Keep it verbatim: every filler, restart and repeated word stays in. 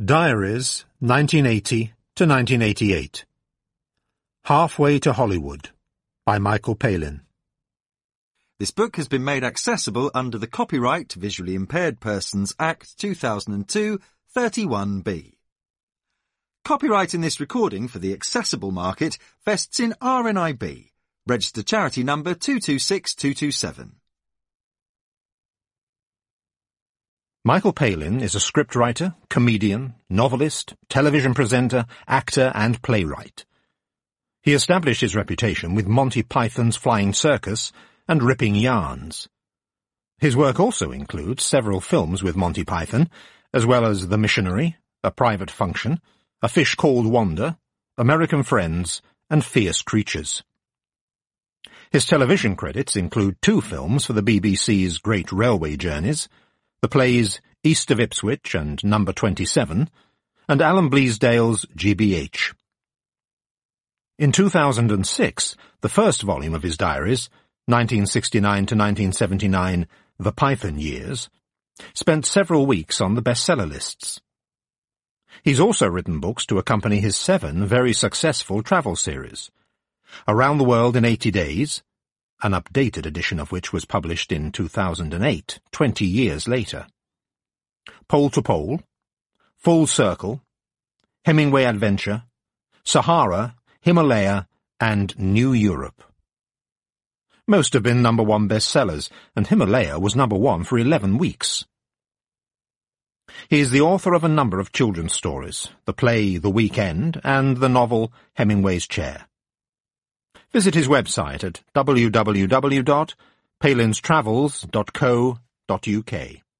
Diaries, nineteen eighty to nineteen eighty-eight. Halfway to Hollywood, by Michael Palin. This book has been made accessible under the Copyright Visually Impaired Persons Act two thousand two, thirty-one B. Copyright in this recording for the accessible market vests in R N I B, registered charity number two two six two two seven. Michael Palin is a scriptwriter, comedian, novelist, television presenter, actor and playwright. He established his reputation with Monty Python's Flying Circus and Ripping Yarns. His work also includes several films with Monty Python, as well as The Missionary, A Private Function, A Fish Called Wanda, American Friends, and Fierce Creatures. His television credits include two films for the B B C's Great Railway Journeys, the plays East of Ipswich and Number twenty-seven, and Alan Bleasdale's G B H. In two thousand six, the first volume of his diaries, nineteen sixty-nine to nineteen seventy-nine, The Python Years, spent several weeks on the bestseller lists. He's also written books to accompany his seven very successful travel series. Around the World in eighty days, an updated edition of which was published in two thousand eight, twenty years later. Pole to Pole, Full Circle, Hemingway Adventure, Sahara, Himalaya, and New Europe. Most have been number one bestsellers, and Himalaya was number one for eleven weeks. He is the author of a number of children's stories, the play The Weekend and the novel Hemingway's Chair. Visit his website at w w w dot palins travels dot co dot u k.